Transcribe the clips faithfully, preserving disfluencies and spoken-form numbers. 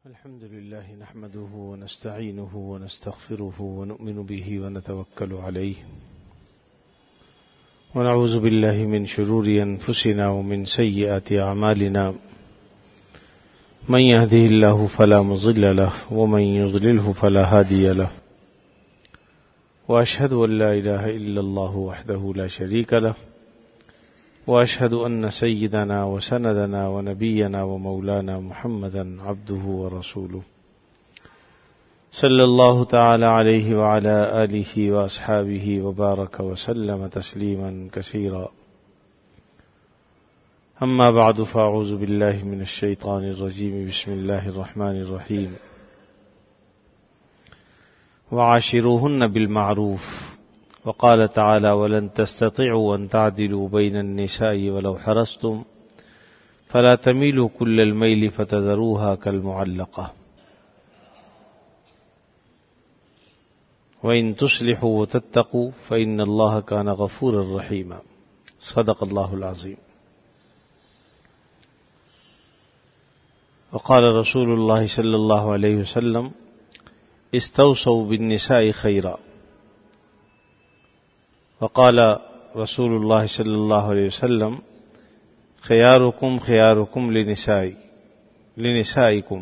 الحمد لله نحمده ونستعينه ونستغفره ونؤمن به ونتوكل عليه ونعوذ بالله من شرور أنفسنا ومن سيئات أعمالنا من يهده الله فلا مضل له ومن يضلله فلا هادي له وأشهد أن لا إله إلا الله وحده لا شريك له وأشهد أن سيدنا وسندنا ونبينا ومولانا محمدا عبده ورسوله صلى الله تعالى عليه وعلى آله وأصحابه وبارك وسلم تسليما كثيرا أما بعد فأعوذ بالله من الشيطان الرجيم بسم الله الرحمن الرحيم وعاشروهن بالمعروف وقال تعالى ولن تستطيعوا أن تعدلوا بين النساء ولو حرصتم فلا تميلوا كل الميل فتذروها كالمعلقة وإن تصلحوا وتتقوا فإن الله كان غفورا رحيما صدق الله العظيم وقال رسول الله صلى الله عليه وسلم استوصوا بالنساء خيرا وقال رسول الله صلی اللہ علیہ وسلم خیارکم خیارکم لنسائی لنسائکم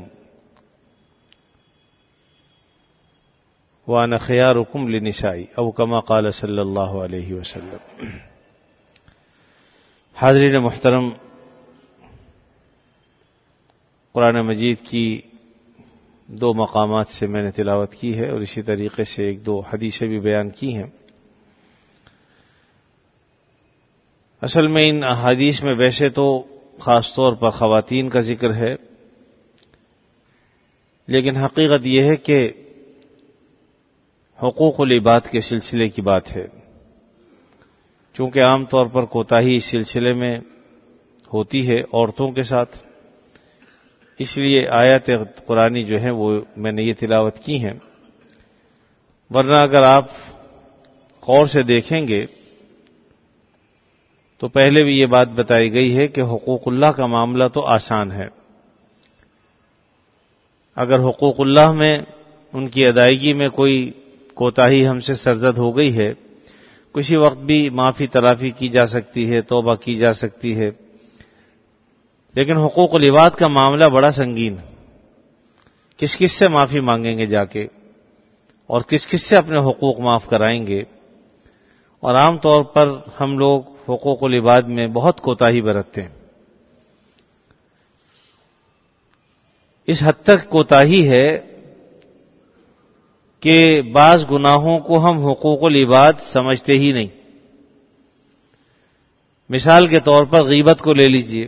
وانا خیارکم لنسائی او کما قال صلی اللہ علیہ وسلم۔ حاضرین محترم، قرآن مجید کی دو مقامات سے میں نے تلاوت کی ہے اور اسی طریقے سے ایک دو حدیثیں بھی بیان کی ہیں۔ اصل میں ان احادیث میں ویسے تو خاص طور پر خواتین کا ذکر ہے، لیکن حقیقت یہ ہے کہ حقوق العباد کے سلسلے کی بات ہے، چونکہ عام طور پر کوتاہی اس سلسلے میں ہوتی ہے عورتوں کے ساتھ، اس لیے آیات قرآنی جو ہیں وہ میں نے یہ تلاوت کی ہیں، ورنہ اگر آپ غور سے دیکھیں گے تو پہلے بھی یہ بات بتائی گئی ہے کہ حقوق اللہ کا معاملہ تو آسان ہے۔ اگر حقوق اللہ میں ان کی ادائیگی میں کوئی کوتاہی ہم سے سرزد ہو گئی ہے، کسی وقت بھی معافی تلافی کی جا سکتی ہے، توبہ کی جا سکتی ہے، لیکن حقوق العباد کا معاملہ بڑا سنگین، کس کس سے معافی مانگیں گے جا کے، اور کس کس سے اپنے حقوق معاف کرائیں گے، اور عام طور پر ہم لوگ حقوق العباد میں بہت کوتاہی برتتے ہیں۔ اس حد تک کوتاہی ہے کہ بعض گناہوں کو ہم حقوق العباد سمجھتے ہی نہیں۔ مثال کے طور پر غیبت کو لے لیجئے،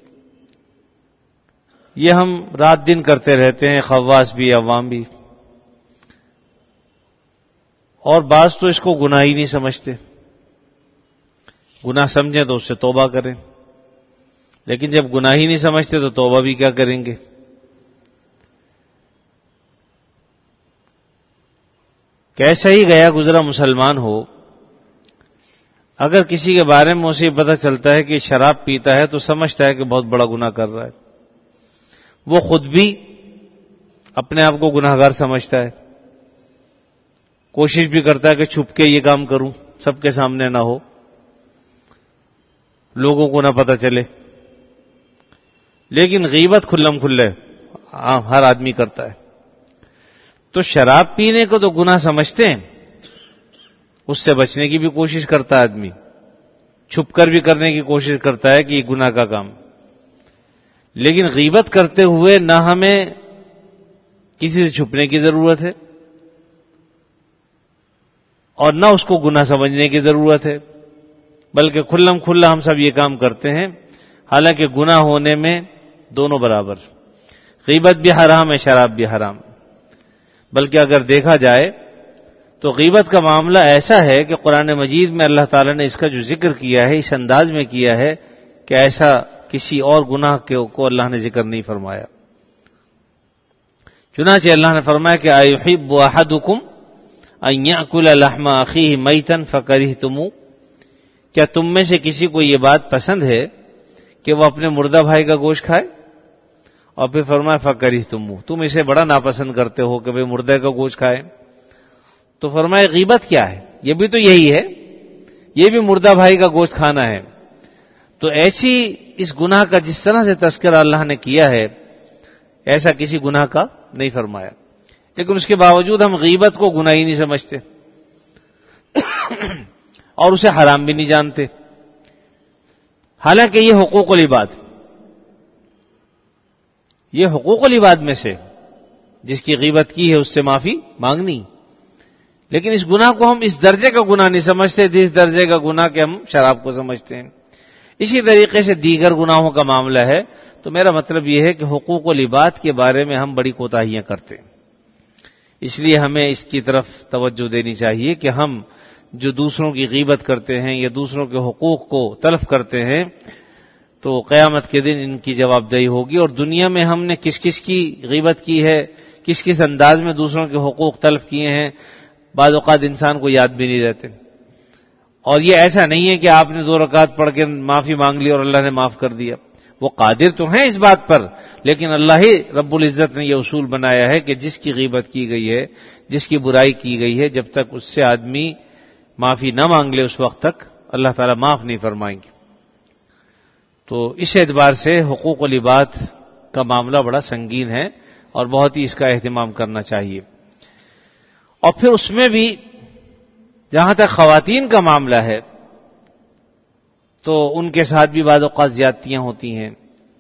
یہ ہم رات دن کرتے رہتے ہیں، خواص بھی عوام بھی، اور بعض تو اس کو گناہ ہی نہیں سمجھتے، گناہ سمجھیں تو اس سے توبہ کریں، لیکن جب گناہ ہی نہیں سمجھتے تو توبہ بھی کیا کریں گے۔ کیسا ہی گیا گزرا مسلمان ہو، اگر کسی کے بارے میں اسے پتہ چلتا ہے کہ شراب پیتا ہے تو سمجھتا ہے کہ بہت بڑا گناہ کر رہا ہے، وہ خود بھی اپنے آپ کو گناہگار سمجھتا ہے، کوشش بھی کرتا ہے کہ چھپ کے یہ کام کروں، سب کے سامنے نہ ہو، لوگوں کو نہ پتہ چلے، لیکن غیبت کھلم کھلے ہر آدمی کرتا ہے۔ تو شراب پینے کو تو گناہ سمجھتے ہیں، اس سے بچنے کی بھی کوشش کرتا ہے آدمی، چھپ کر بھی کرنے کی کوشش کرتا ہے کہ یہ گناہ کا کام، لیکن غیبت کرتے ہوئے نہ ہمیں کسی سے چھپنے کی ضرورت ہے اور نہ اس کو گناہ سمجھنے کی ضرورت ہے، بلکہ کھلم کھلا ہم سب یہ کام کرتے ہیں، حالانکہ گناہ ہونے میں دونوں برابر، غیبت بھی حرام ہے، شراب بھی حرام، بلکہ اگر دیکھا جائے تو غیبت کا معاملہ ایسا ہے کہ قرآن مجید میں اللہ تعالیٰ نے اس کا جو ذکر کیا ہے اس انداز میں کیا ہے کہ ایسا کسی اور گناہ کو اللہ نے ذکر نہیں فرمایا۔ چنانچہ اللہ نے فرمایا کہ أَيُحِبُّ أَحَدُكُمْ أَن يَأْكُلَ لَحْمَ أَخِيهِ مَيْتًا فَكَرِهْتُمُوهُ، کیا تم میں سے کسی کو یہ بات پسند ہے کہ وہ اپنے مردہ بھائی کا گوشت کھائے؟ اور پھر فرمایا فکرہتموہ، تم اسے بڑا ناپسند کرتے ہو کہ بھئی مردے کا گوشت کھائے. تو فرمایا غیبت کیا ہے؟ یہ بھی تو یہی ہے، یہ بھی مردہ بھائی کا گوشت کھانا ہے. تو ایسی اس گناہ کا جس طرح سے تذکرہ اللہ نے کیا ہے ایسا کسی گناہ کا نہیں فرمایا، لیکن اس کے باوجود ہم غیبت کو گناہ ہی نہیں سمجھتے اور اسے حرام بھی نہیں جانتے، حالانکہ یہ حقوق العباد یہ حقوق العباد میں سے جس کی غیبت کی ہے اس سے معافی مانگنی. لیکن اس گناہ کو ہم اس درجے کا گناہ نہیں سمجھتے جس درجے کا گناہ کہ ہم شراب کو سمجھتے ہیں. اسی طریقے سے دیگر گناہوں کا معاملہ ہے. تو میرا مطلب یہ ہے کہ حقوق العباد کے بارے میں ہم بڑی کوتاہیاں کرتے ہیں، اس لیے ہمیں اس کی طرف توجہ دینی چاہیے کہ ہم جو دوسروں کی غیبت کرتے ہیں یا دوسروں کے حقوق کو تلف کرتے ہیں تو قیامت کے دن ان کی جواب دہی ہوگی. اور دنیا میں ہم نے کس کس کی غیبت کی ہے، کس کس انداز میں دوسروں کے حقوق تلف کیے ہیں، بعض اوقات انسان کو یاد بھی نہیں رہتے. اور یہ ایسا نہیں ہے کہ آپ نے دو رکعت پڑھ کے معافی مانگ لی اور اللہ نے معاف کر دیا. وہ قادر تو ہیں اس بات پر، لیکن اللہ ہی رب العزت نے یہ اصول بنایا ہے کہ جس کی غیبت کی گئی ہے، جس کی برائی کی گئی ہے، جب تک اس سے آدمی معافی نہ مانگ لے اس وقت تک اللہ تعالیٰ معاف نہیں فرمائیں گے. تو اس اعتبار سے حقوق العباد کا معاملہ بڑا سنگین ہے اور بہت ہی اس کا اہتمام کرنا چاہیے. اور پھر اس میں بھی جہاں تک خواتین کا معاملہ ہے تو ان کے ساتھ بھی بعض اوقات زیادتیاں ہوتی ہیں،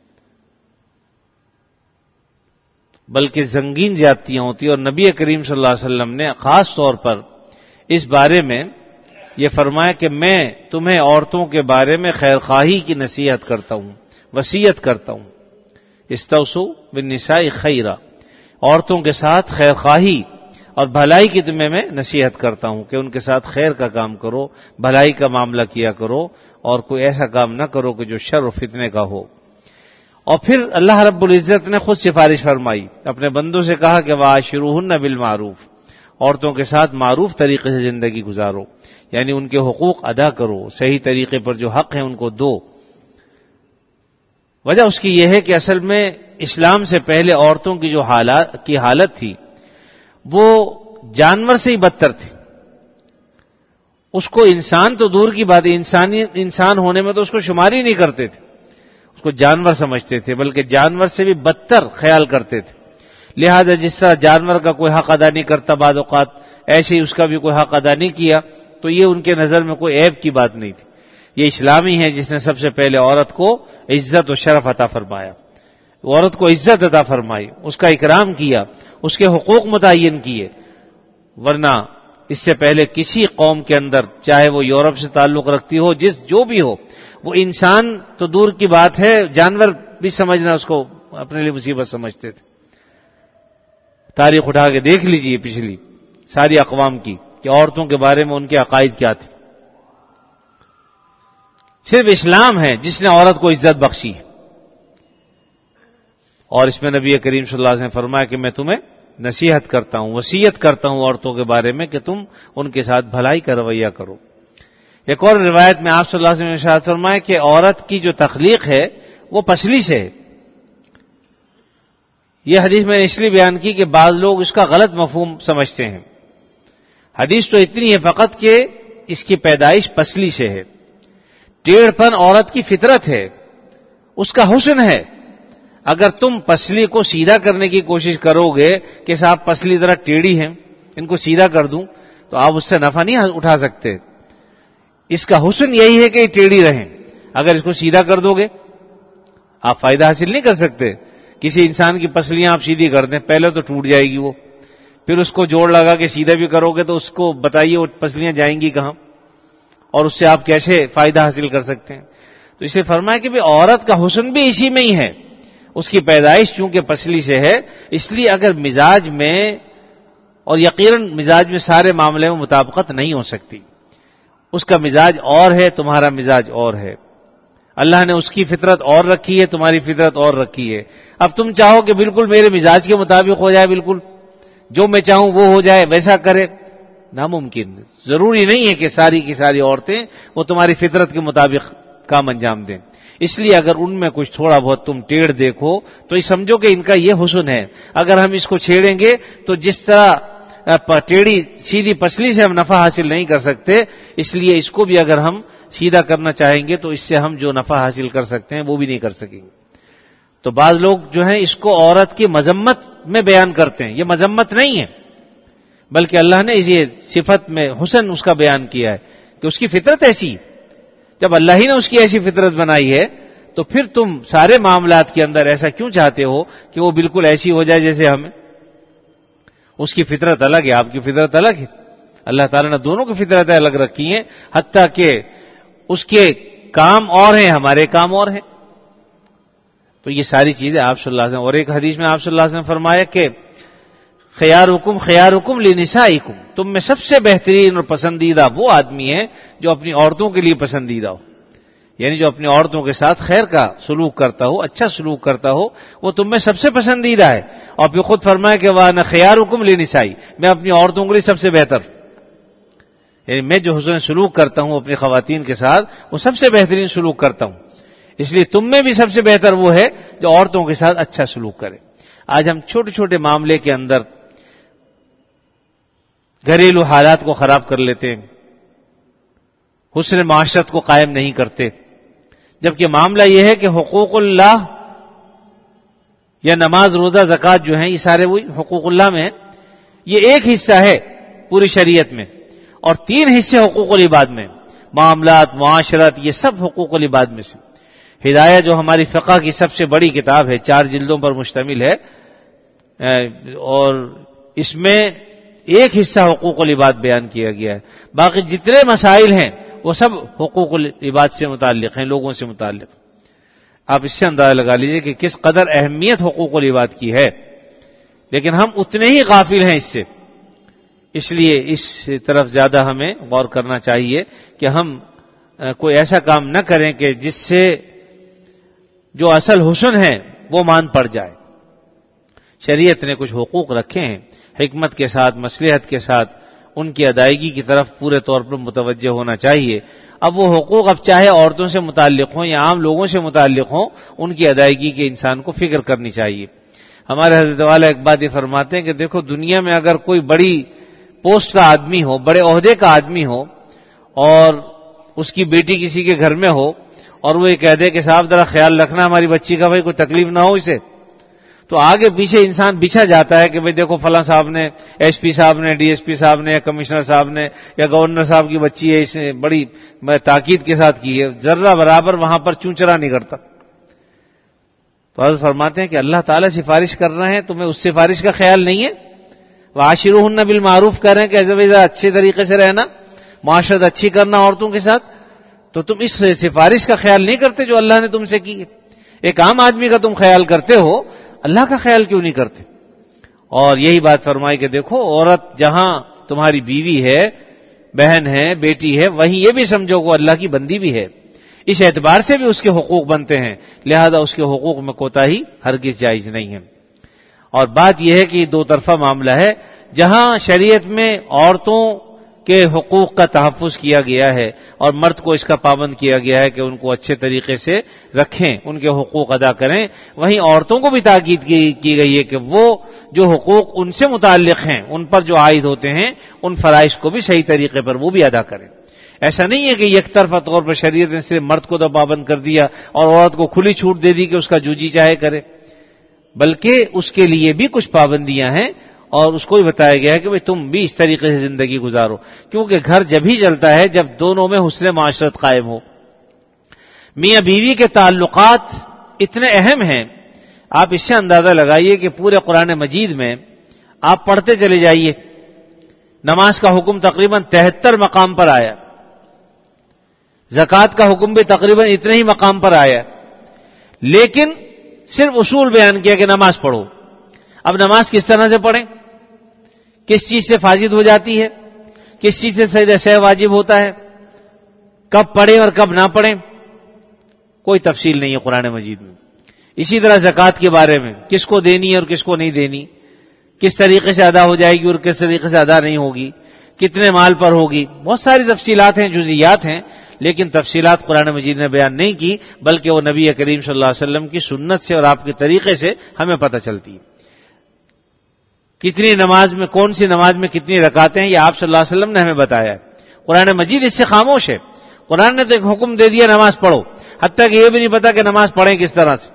بلکہ سنگین زیادتیاں ہوتی ہیں. اور نبی کریم صلی اللہ علیہ وسلم نے خاص طور پر اس بارے میں یہ فرمایا کہ میں تمہیں عورتوں کے بارے میں خیر خواہی کی نصیحت کرتا ہوں، وصیت کرتا ہوں. استوصوا بالنساء خیرا، عورتوں کے ساتھ خیر خواہی اور بھلائی کی تمہیں میں نصیحت کرتا ہوں کہ ان کے ساتھ خیر کا کام کرو، بھلائی کا معاملہ کیا کرو اور کوئی ایسا کام نہ کرو کہ جو شر و فتنے کا ہو. اور پھر اللہ رب العزت نے خود سفارش فرمائی، اپنے بندوں سے کہا کہ وعاشروہن بالمعروف، عورتوں کے ساتھ معروف طریقے سے زندگی گزارو، یعنی ان کے حقوق ادا کرو، صحیح طریقے پر جو حق ہیں ان کو دو. وجہ اس کی یہ ہے کہ اصل میں اسلام سے پہلے عورتوں کی جو حالات کی حالت تھی وہ جانور سے ہی بدتر تھی. اس کو انسان تو دور کی بات ہے، انسانی انسان ہونے میں تو اس کو شمار ہی نہیں کرتے تھے، اس کو جانور سمجھتے تھے، بلکہ جانور سے بھی بدتر خیال کرتے تھے. لہذا جس طرح جانور کا کوئی حق ادا نہیں کرتا بعض اوقات، ایسے ہی اس کا بھی کوئی حق ادا نہیں کیا، تو یہ ان کے نظر میں کوئی عیب کی بات نہیں تھی. یہ اسلام ہی ہے جس نے سب سے پہلے عورت کو عزت و شرف عطا فرمایا، عورت کو عزت عطا فرمائی، اس کا اکرام کیا، اس کے حقوق متعین کیے. ورنہ اس سے پہلے کسی قوم کے اندر، چاہے وہ یورپ سے تعلق رکھتی ہو، جس جو بھی ہو، وہ انسان تو دور کی بات ہے، جانور بھی سمجھنا اس کو اپنے لیے مصیبت سمجھتے تھے. تاریخ اٹھا کے دیکھ لیجئے پچھلی ساری اقوام کی کہ عورتوں کے بارے میں ان کے عقائد کیا تھے. صرف اسلام ہے جس نے عورت کو عزت بخشی، اور اس میں نبی کریم صلی اللہ علیہ وسلم نے فرمایا کہ میں تمہیں نصیحت کرتا ہوں، وصیت کرتا ہوں عورتوں کے بارے میں کہ تم ان کے ساتھ بھلائی کا رویہ کرو. ایک اور روایت میں آپ صلی اللہ علیہ وسلم نے ارشاد فرمایا کہ عورت کی جو تخلیق ہے وہ پسلی سے ہے. یہ حدیث میں نے اس لیے بیان کی کہ بعض لوگ اس کا غلط مفہوم سمجھتے ہیں. حدیث تو اتنی ہے فقط کہ اس کی پیدائش پسلی سے ہے. ٹیڑھ پن عورت کی فطرت ہے، اس کا حسن ہے. اگر تم پسلی کو سیدھا کرنے کی کوشش کرو گے کہ صاحب پسلی ذرا ٹیڑھی ہیں، ان کو سیدھا کر دوں، تو آپ اس سے نفع نہیں اٹھا سکتے. اس کا حسن یہی ہے کہ یہ ٹیڑھی رہیں. اگر اس کو سیدھا کر دو گے آپ فائدہ حاصل نہیں کر سکتے. کسی انسان کی پسلیاں آپ سیدھی کر دیں، پہلے تو ٹوٹ جائے گی وہ، پھر اس کو جوڑ لگا کے سیدھا بھی کرو گے تو اس کو بتائیے وہ پسلیاں جائیں گی کہاں، اور اس سے آپ کیسے فائدہ حاصل کر سکتے ہیں. تو اسے فرمایا کہ بھی عورت کا حسن بھی اسی میں ہی ہے. اس کی پیدائش چونکہ پسلی سے ہے، اس لیے اگر مزاج میں، اور یقیناً مزاج میں سارے معاملے میں مطابقت نہیں ہو سکتی، اس کا مزاج اور ہے، تمہارا مزاج اور ہے. اللہ نے اس کی فطرت اور رکھی ہے، تمہاری فطرت اور رکھی ہے. اب تم چاہو کہ بالکل میرے مزاج کے مطابق ہو جائے، بالکل جو میں چاہوں وہ ہو جائے، ویسا کرے، ناممکن. ضروری نہیں ہے کہ ساری کی ساری عورتیں وہ تمہاری فطرت کے مطابق کام انجام دیں. اس لیے اگر ان میں کچھ تھوڑا بہت تم ٹیڑھ دیکھو تو یہ سمجھو کہ ان کا یہ حسن ہے. اگر ہم اس کو چھیڑیں گے تو جس طرح ٹیڑھی سیدھی پسلی سے ہم نفع حاصل نہیں کر سکتے، اس لیے اس کو بھی اگر ہم سیدھا کرنا چاہیں گے تو اس سے ہم جو نفع حاصل کر سکتے ہیں وہ بھی نہیں کر سکیں گے. تو بعض لوگ جو ہیں اس کو عورت کی مذمت میں بیان کرتے ہیں. یہ مذمت نہیں ہے، بلکہ اللہ نے یہ صفت میں حسن اس کا بیان کیا ہے کہ اس کی فطرت ایسی. جب اللہ ہی نے اس کی ایسی فطرت بنائی ہے تو پھر تم سارے معاملات کے اندر ایسا کیوں چاہتے ہو کہ وہ بالکل ایسی ہو جائے جیسے ہمیں؟ اس کی فطرت الگ ہے، آپ کی فطرت الگ ہے. اللہ تعالیٰ نے دونوں کی فطرتیں الگ رکھی ہیں، حتیٰ کہ اس کے کام اور ہیں، ہمارے کام اور ہیں. تو یہ ساری چیزیں آپ صلی اللہ علیہ وسلم، اور ایک حدیث میں آپ صلی اللہ علیہ وسلم فرمایا کہ خیارکم خیارکم لنسائکم، تم میں سب سے بہترین اور پسندیدہ وہ آدمی ہے جو اپنی عورتوں کے لیے پسندیدہ ہو، یعنی جو اپنی عورتوں کے ساتھ خیر کا سلوک کرتا ہو، اچھا سلوک کرتا ہو، وہ تم میں سب سے پسندیدہ ہے. اور پھر خود فرمایا کہ وانا خیارکم لنسائی، میں اپنی عورتوں کے لیے سب سے بہتر، یعنی میں جو حسن سلوک کرتا ہوں اپنی خواتین کے ساتھ وہ سب سے بہترین سلوک کرتا ہوں. اس لیے تم میں بھی سب سے بہتر وہ ہے جو عورتوں کے ساتھ اچھا سلوک کرے. آج ہم چھوٹے چھوٹے معاملے کے اندر گھریلو حالات کو خراب کر لیتے ہیں، حسن معاشرت کو قائم نہیں کرتے، جبکہ معاملہ یہ ہے کہ حقوق اللہ یا نماز روزہ زکوٰۃ جو ہیں یہ سارے وہی حقوق اللہ میں ہیں. یہ ایک حصہ ہے پوری شریعت میں، اور تین حصے حقوق العباد میں، معاملات، معاشرت، یہ سب حقوق العباد میں سے. ہدایہ جو ہماری فقہ کی سب سے بڑی کتاب ہے، چار جلدوں پر مشتمل ہے، اور اس میں ایک حصہ حقوق العباد بیان کیا گیا ہے. باقی جتنے مسائل ہیں وہ سب حقوق العباد سے متعلق ہیں، لوگوں سے متعلق. آپ اس سے اندازہ لگا لیجئے کہ کس قدر اہمیت حقوق العباد کی ہے، لیکن ہم اتنے ہی غافل ہیں اس سے. اس لیے اس طرف زیادہ ہمیں غور کرنا چاہیے کہ ہم کوئی ایسا کام نہ کریں کہ جس سے جو اصل حسن ہے وہ مان پڑ جائے. شریعت نے کچھ حقوق رکھے ہیں، حکمت کے ساتھ، مصلحت کے ساتھ ان کی ادائیگی کی طرف پورے طور پر متوجہ ہونا چاہیے. اب وہ حقوق اب چاہے عورتوں سے متعلق ہوں یا عام لوگوں سے متعلق ہوں، ان کی ادائیگی کے انسان کو فکر کرنی چاہیے. ہمارے حضرت والا ایک بات یہ فرماتے ہیں کہ دیکھو، دنیا میں اگر کوئی بڑی پوسٹ کا آدمی ہو، بڑے عہدے کا آدمی ہو، اور اس کی بیٹی کسی کے گھر میں ہو، اور وہ یہ کہہ دے کہ صاحب ذرا خیال رکھنا ہماری بچی کا، بھائی کوئی تکلیف نہ ہو اسے، تو آگے پیچھے انسان بچھا جاتا ہے کہ بھئی دیکھو فلاں صاحب نے، ایس پی صاحب نے، ڈی ایس پی صاحب نے، یا کمشنر صاحب نے، یا گورنر صاحب کی بچی ہے، اس نے بڑی تاکید کے ساتھ کی ہے، ذرہ برابر وہاں پر چونچرا نہیں کرتا. تو حضرت فرماتے ہیں کہ اللہ تعالیٰ سفارش کر رہے ہیں، تمہیں اس سفارش کا خیال نہیں ہے؟ وعاشروہن بالمعروف کر رہے ہیں کہ اچھے طریقے سے رہنا، معاشرت اچھی کرنا عورتوں کے ساتھ، تو تم اس سفارش کا خیال نہیں کرتے جو اللہ نے تم سے کی ہے. ایک عام آدمی کا تم خیال کرتے ہو، اللہ کا خیال کیوں نہیں کرتے؟ اور یہی بات فرمائی کہ دیکھو، عورت جہاں تمہاری بیوی ہے، بہن ہے، بیٹی ہے، وہیں یہ بھی سمجھو کہ اللہ کی بندی بھی ہے. اس اعتبار سے بھی اس کے حقوق بنتے ہیں، لہذا اس کے حقوق میں کوتاہی ہرگز جائز نہیں ہے. اور بات یہ ہے کہ یہ دو طرفہ معاملہ ہے. جہاں شریعت میں عورتوں کے حقوق کا تحفظ کیا گیا ہے اور مرد کو اس کا پابند کیا گیا ہے کہ ان کو اچھے طریقے سے رکھیں، ان کے حقوق ادا کریں، وہیں عورتوں کو بھی تاکید کی گئی ہے کہ وہ جو حقوق ان سے متعلق ہیں، ان پر جو عائد ہوتے ہیں، ان فرائض کو بھی صحیح طریقے پر وہ بھی ادا کریں. ایسا نہیں ہے کہ یک طرفہ طور پر شریعت نے صرف مرد کو تو پابند کر دیا اور عورت کو کھلی چھوٹ دے دی کہ اس کا جو جی چاہے کرے، بلکہ اس کے لیے بھی کچھ پابندیاں ہیں، اور اس کو بھی بتایا گیا ہے کہ تم بھی اس طریقے سے زندگی گزارو، کیونکہ گھر جب ہی چلتا ہے جب دونوں میں حسن معاشرت قائم ہو. میاں بیوی کے تعلقات اتنے اہم ہیں، آپ اس سے اندازہ لگائیے کہ پورے قرآن مجید میں آپ پڑھتے چلے جائیے، نماز کا حکم تقریباً تہتر مقام پر آیا، زکوٰۃ کا حکم بھی تقریباً اتنے ہی مقام پر آیا، لیکن صرف اصول بیان کیا کہ نماز پڑھو. اب نماز کس طرح سے پڑھیں، کس چیز سے فاسد ہو جاتی ہے، کس چیز سے سہ واجب ہوتا ہے، کب پڑھیں اور کب نہ پڑھیں، کوئی تفصیل نہیں ہے قرآن مجید میں. اسی طرح زکوٰۃ کے بارے میں کس کو دینی ہے اور کس کو نہیں دینی، کس طریقے سے ادا ہو جائے گی اور کس طریقے سے ادا نہیں ہوگی، کتنے مال پر ہوگی، بہت ساری تفصیلات ہیں، جزئیات ہیں، لیکن تفصیلات قرآن مجید نے بیان نہیں کی، بلکہ وہ نبی کریم صلی اللہ علیہ وسلم کی سنت سے اور آپ کے طریقے سے ہمیں پتہ چلتی ہے۔ کتنی نماز میں، کون سی نماز میں کتنی رکعتیں ہیں، یہ آپ صلی اللہ علیہ وسلم نے ہمیں بتایا ہے۔ قرآن مجید اس سے خاموش ہے۔ قرآن نے تو ایک حکم دے دیا نماز پڑھو، حتیٰ کہ یہ بھی نہیں پتا کہ نماز پڑھیں کس طرح سے۔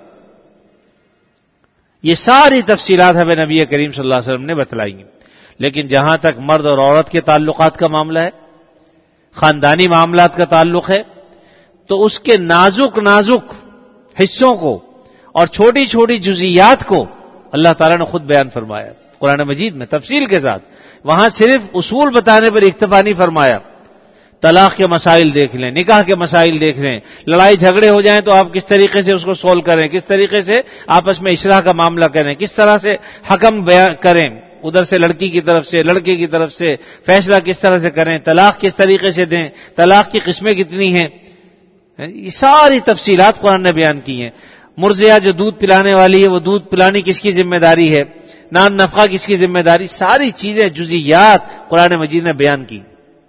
یہ ساری تفصیلات ہمیں نبی کریم صلی اللہ علیہ وسلم نے بتلائی ہیں۔ لیکن جہاں تک مرد اور عورت کے تعلقات کا معاملہ ہے، خاندانی معاملات کا تعلق ہے، تو اس کے نازک نازک حصوں کو اور چھوٹی چھوٹی جزیات کو اللہ تعالیٰ نے خود بیان فرمایا قرآن مجید میں تفصیل کے ساتھ۔ وہاں صرف اصول بتانے پر اکتفا نہیں فرمایا۔ طلاق کے مسائل دیکھ لیں، نکاح کے مسائل دیکھ لیں، لڑائی جھگڑے ہو جائیں تو آپ کس طریقے سے اس کو سولو کریں، کس طریقے سے آپس میں اصلاح کا معاملہ کریں، کس طرح سے حکم بیان کریں، ادھر سے لڑکی کی طرف سے، لڑکے کی طرف سے فیصلہ کس طرح سے کریں، طلاق کس طریقے سے دیں، طلاق کی قسمیں کتنی ہیں، یہ ساری تفصیلات قرآن نے بیان کی ہیں۔ مرضعہ جو دودھ پلانے والی ہے، وہ دودھ پلانی کس کی ذمہ داری ہے، نان نفقہ کس کی ذمہ داری، ساری چیزیں جزیات قرآن مجید نے بیان کی۔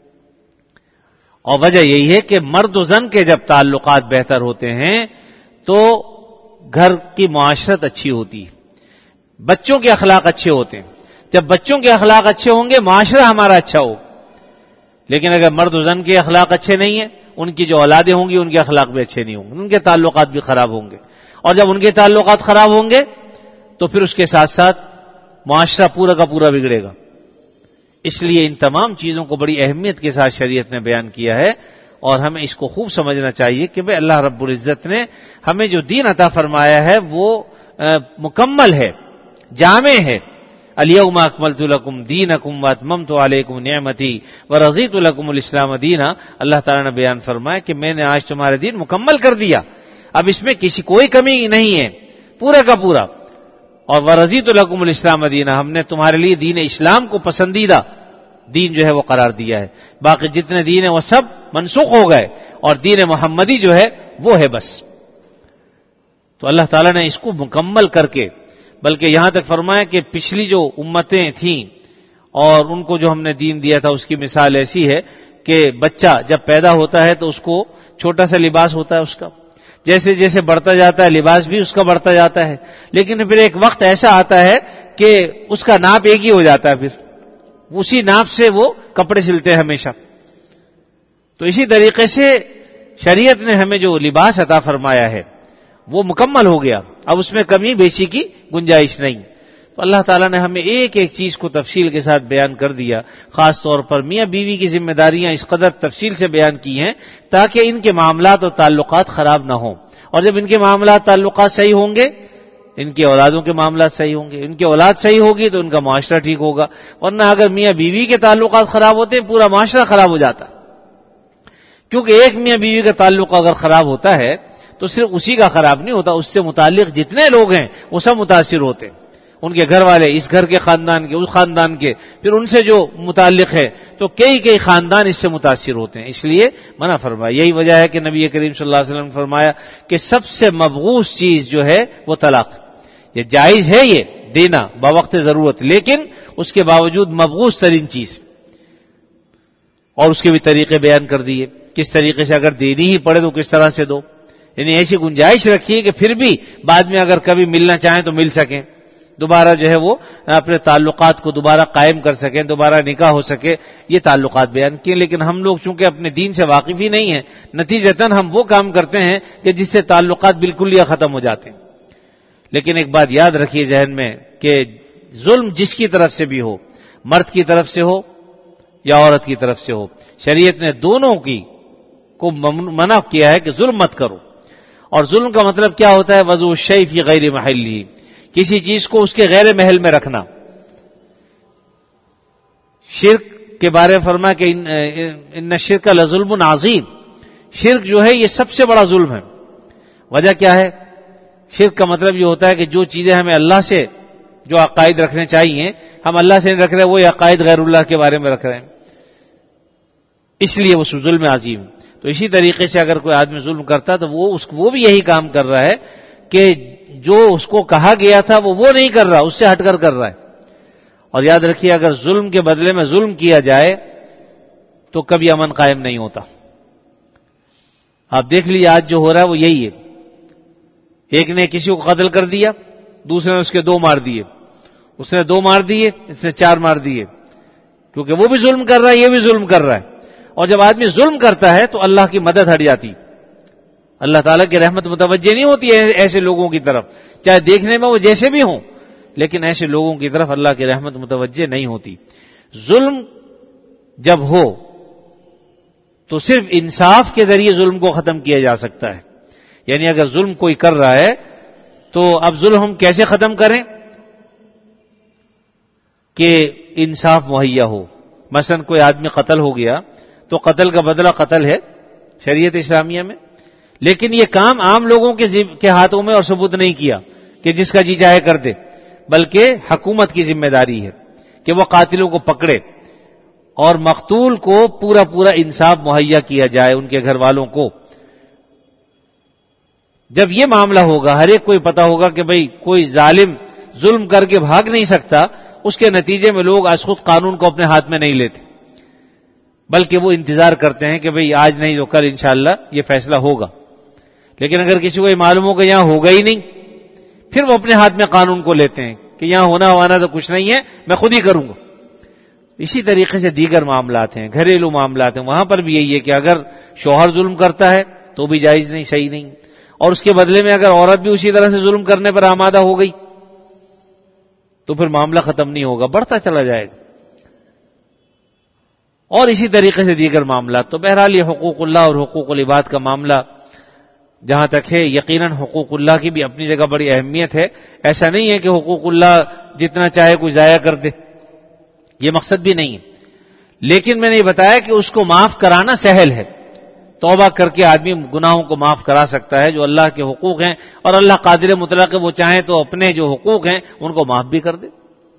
اور وجہ یہی ہے کہ مرد و زن کے جب تعلقات بہتر ہوتے ہیں تو گھر کی معاشرت اچھی ہوتی ہے، بچوں کے اخلاق اچھے ہوتے ہیں۔ جب بچوں کے اخلاق اچھے ہوں گے معاشرہ ہمارا اچھا ہوگا۔ لیکن اگر مرد و زن کے اخلاق اچھے نہیں ہیں، ان کی جو اولادیں ہوں گی ان کے اخلاق بھی اچھے نہیں ہوں گے، ان کے تعلقات بھی خراب ہوں گے، اور جب ان کے تعلقات خراب ہوں گے تو پھر اس کے ساتھ ساتھ معاشرہ پورا کا پورا بگڑے گا۔ اس لیے ان تمام چیزوں کو بڑی اہمیت کے ساتھ شریعت نے بیان کیا ہے، اور ہمیں اس کو خوب سمجھنا چاہیے کہ بھئی اللہ رب العزت نے ہمیں جو دین عطا فرمایا ہے وہ مکمل ہے، جامع ہے۔ الیوم اکملت لکم دینکم واتممت علیکم نعمتی ورضیت لکم الاسلام دینا، اللہ تعالیٰ نے بیان فرمایا کہ میں نے آج تمہارے دین مکمل کر دیا، اب اس میں کسی کوئی کمی نہیں ہے، پورا کا پورا۔ اور ورضیت لکم الاسلام دینا، ہم نے تمہارے لیے دین اسلام کو پسندیدہ دین جو ہے وہ قرار دیا ہے، باقی جتنے دین ہیں وہ سب منسوخ ہو گئے، اور دین محمدی جو ہے وہ ہے بس۔ تو اللہ تعالیٰ نے اس کو مکمل کر کے، بلکہ یہاں تک فرمایا کہ پچھلی جو امتیں تھیں اور ان کو جو ہم نے دین دیا تھا، اس کی مثال ایسی ہے کہ بچہ جب پیدا ہوتا ہے تو اس کو چھوٹا سا لباس ہوتا ہے اس کا، جیسے جیسے بڑھتا جاتا ہے لباس بھی اس کا بڑھتا جاتا ہے، لیکن پھر ایک وقت ایسا آتا ہے کہ اس کا ناپ ایک ہی ہو جاتا ہے، پھر اسی ناپ سے وہ کپڑے سلتے ہیں ہمیشہ۔ تو اسی طریقے سے شریعت نے ہمیں جو لباس عطا فرمایا ہے وہ مکمل ہو گیا، اب اس میں کمی بیشی کی گنجائش نہیں۔ تو اللہ تعالیٰ نے ہمیں ایک ایک چیز کو تفصیل کے ساتھ بیان کر دیا، خاص طور پر میاں بیوی کی ذمہ داریاں اس قدر تفصیل سے بیان کی ہیں تاکہ ان کے معاملات اور تعلقات خراب نہ ہوں، اور جب ان کے معاملات تعلقات صحیح ہوں گے ان کے اولادوں کے معاملات صحیح ہوں گے، ان کی اولاد صحیح ہوگی تو ان کا معاشرہ ٹھیک ہوگا، ورنہ اگر میاں بیوی کے تعلقات خراب ہوتے ہیں پورا معاشرہ خراب ہو جاتا، کیونکہ ایک میاں بیوی کا تعلق اگر خراب ہوتا ہے تو صرف اسی کا خراب نہیں ہوتا، اس سے متعلق جتنے لوگ ہیں وہ سب متاثر ہوتے ہیں، ان کے گھر والے، اس گھر کے خاندان کے، اس خاندان کے، پھر ان سے جو متعلق ہے تو کئی کئی خاندان اس سے متاثر ہوتے ہیں، اس لیے منع فرمایا۔ یہی وجہ ہے کہ نبی کریم صلی اللہ علیہ وسلم نے فرمایا کہ سب سے مبغوض چیز جو ہے وہ طلاق، یہ جائز ہے یہ دینا بوقت ضرورت، لیکن اس کے باوجود مبغوض ترین چیز، اور اس کے بھی طریقے بیان کر دیے، کس طریقے سے اگر دینی ہی پڑے تو کس طرح سے دو، یعنی ایسی گنجائش رکھیے کہ پھر بھی بعد میں اگر کبھی ملنا چاہیں تو مل سکیں، دوبارہ جو ہے وہ اپنے تعلقات کو دوبارہ قائم کر سکیں، دوبارہ نکاح ہو سکے، یہ تعلقات بیان کیے۔ لیکن ہم لوگ چونکہ اپنے دین سے واقف ہی نہیں ہیں، نتیجتاً ہم وہ کام کرتے ہیں کہ جس سے تعلقات بالکل یا ختم ہو جاتے ہیں۔ لیکن ایک بات یاد رکھیے ذہن میں کہ ظلم جس کی طرف سے بھی ہو، مرد کی طرف سے ہو یا عورت کی طرف سے ہو، شریعت نے دونوں کی کو منع کیا ہے کہ ظلم مت کرو۔ اور ظلم کا مطلب کیا ہوتا ہے؟ وضع الشیء فی غیر محلہ، کسی چیز کو اس کے غیر محل میں رکھنا۔ شرک کے بارے میں فرمایا کہ ان الشرک لظلم عظیم، شرک جو ہے یہ سب سے بڑا ظلم ہے۔ وجہ کیا ہے؟ شرک کا مطلب یہ ہوتا ہے کہ جو چیزیں ہمیں اللہ سے جو عقائد رکھنے چاہیے ہم اللہ سے نہیں رکھ رہے، وہ عقائد غیر اللہ کے بارے میں رکھ رہے ہیں، اس لیے وہ ظلم عظیم۔ تو اسی طریقے سے اگر کوئی آدمی ظلم کرتا تو وہ اس وہ بھی یہی کام کر رہا ہے کہ جو اس کو کہا گیا تھا وہ وہ نہیں کر رہا، اس سے ہٹ کر کر رہا ہے۔ اور یاد رکھیے اگر ظلم کے بدلے میں ظلم کیا جائے تو کبھی امن قائم نہیں ہوتا۔ آپ دیکھ لیجیے آج جو ہو رہا ہے وہ یہی ہے. ایک نے کسی کو قتل کر دیا, دوسرے نے اس کے دو مار دیے, اس نے دو مار دیے, اس نے چار مار دیے, کیونکہ وہ بھی ظلم کر رہا ہے, یہ بھی ظلم کر رہا ہے. اور جب آدمی ظلم کرتا ہے تو اللہ کی مدد ہٹ جاتی, اللہ تعالیٰ کی رحمت متوجہ نہیں ہوتی ہے ایسے لوگوں کی طرف, چاہے دیکھنے میں وہ جیسے بھی ہوں, لیکن ایسے لوگوں کی طرف اللہ کی رحمت متوجہ نہیں ہوتی. ظلم جب ہو تو صرف انصاف کے ذریعے ظلم کو ختم کیا جا سکتا ہے. یعنی اگر ظلم کوئی کر رہا ہے تو اب ظلم ہم کیسے ختم کریں کہ انصاف مہیا ہو. مثلا کوئی آدمی قتل ہو گیا تو قتل کا بدلہ قتل ہے شریعت اسلامیہ میں, لیکن یہ کام عام لوگوں کے ہاتھوں میں اور ثبوت نہیں کیا کہ جس کا جی چاہے کر دے, بلکہ حکومت کی ذمہ داری ہے کہ وہ قاتلوں کو پکڑے اور مقتول کو پورا پورا انصاف مہیا کیا جائے ان کے گھر والوں کو. جب یہ معاملہ ہوگا, ہر ایک کو پتا ہوگا کہ بھئی کوئی ظالم ظلم کر کے بھاگ نہیں سکتا, اس کے نتیجے میں لوگ از خود قانون کو اپنے ہاتھ میں نہیں لیتے, بلکہ وہ انتظار کرتے ہیں کہ بھئی آج نہیں تو کل انشاءاللہ یہ فیصلہ ہوگا. لیکن اگر کسی کو یہ معلوم ہو کہ یہاں ہوگا ہی نہیں, پھر وہ اپنے ہاتھ میں قانون کو لیتے ہیں کہ یہاں ہونا ہوانا تو کچھ نہیں ہے, میں خود ہی کروں گا. اسی طریقے سے دیگر معاملات ہیں, گھریلو معاملات ہیں, وہاں پر بھی یہی ہے کہ اگر شوہر ظلم کرتا ہے تو بھی جائز نہیں, صحیح نہیں, اور اس کے بدلے میں اگر عورت بھی اسی طرح سے ظلم کرنے پر آمادہ ہو گئی تو پھر معاملہ ختم نہیں ہوگا, بڑھتا چلا جائے گا. اور اسی طریقے سے دیگر معاملات. تو بہرحال یہ حقوق اللہ اور حقوق العباد کا معاملہ جہاں تک ہے, یقیناً حقوق اللہ کی بھی اپنی جگہ بڑی اہمیت ہے. ایسا نہیں ہے کہ حقوق اللہ جتنا چاہے کوئی ضائع کر دے, یہ مقصد بھی نہیں ہے. لیکن میں نے یہ بتایا کہ اس کو معاف کرانا سہل ہے, توبہ کر کے آدمی گناہوں کو معاف کرا سکتا ہے جو اللہ کے حقوق ہیں, اور اللہ قادر مطلق ہے, وہ چاہیں تو اپنے جو حقوق ہیں ان کو معاف بھی کر دے.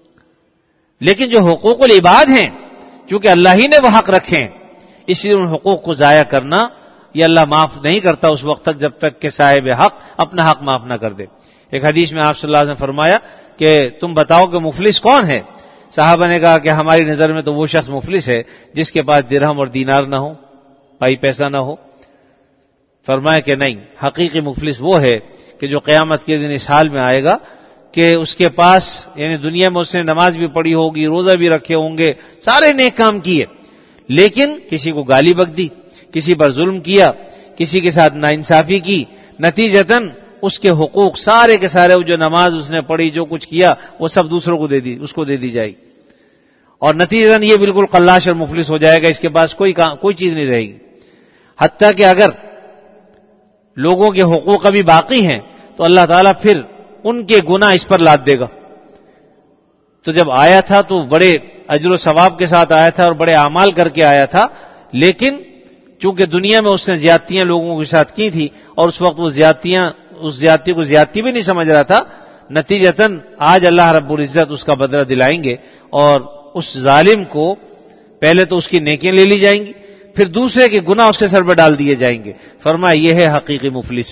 لیکن جو حقوق العباد ہیں, چونکہ اللہ ہی نے وہ حق رکھے ہیں, اس لیے ان حقوق کو ضائع کرنا یہ اللہ معاف نہیں کرتا اس وقت تک جب تک کہ صاحب حق اپنا حق معاف نہ کر دے. ایک حدیث میں آپ صلی اللہ علیہ وسلم نے فرمایا کہ تم بتاؤ کہ مفلس کون ہے؟ صحابہ نے کہا کہ ہماری نظر میں تو وہ شخص مفلس ہے جس کے پاس درہم اور دینار نہ ہو, پائی پیسہ نہ ہو. فرمایا کہ نہیں, حقیقی مفلس وہ ہے کہ جو قیامت کے دن اس حال میں آئے گا کہ اس کے پاس, یعنی دنیا میں اس نے نماز بھی پڑھی ہوگی, روزہ بھی رکھے ہوں گے, سارے نیک کام کیے, لیکن کسی کو گالی بک دی, کسی پر ظلم کیا, کسی کے ساتھ ناانصافی کی, نتیجتاً اس کے حقوق سارے کے سارے, جو نماز اس نے پڑھی, جو کچھ کیا, وہ سب دوسروں کو دے دی, اس کو دے دی جائے گی, اور نتیجتاً یہ بالکل قلاش اور مفلس ہو جائے گا, اس کے پاس کوئی کوئی چیز نہیں رہے گی. حتیٰ کہ اگر لوگوں کے حقوق ابھی باقی ہیں تو اللہ تعالیٰ پھر ان کے گناہ اس پر لاد دے گا. تو جب آیا تھا تو بڑے اجر و ثواب کے ساتھ آیا تھا اور بڑے اعمال کر کے آیا تھا, لیکن چونکہ دنیا میں اس نے زیادتیاں لوگوں کے ساتھ کی تھی اور اس وقت وہ زیادتیاں اس زیادتی کو زیادتی بھی نہیں سمجھ رہا تھا, نتیجتاً آج اللہ رب العزت اس کا بدلہ دلائیں گے, اور اس ظالم کو پہلے تو اس کی نیکیاں لے لی جائیں گی, پھر دوسرے کے گناہ اس کے سر پر ڈال دیے جائیں گے. فرمایا یہ ہے حقیقی مفلس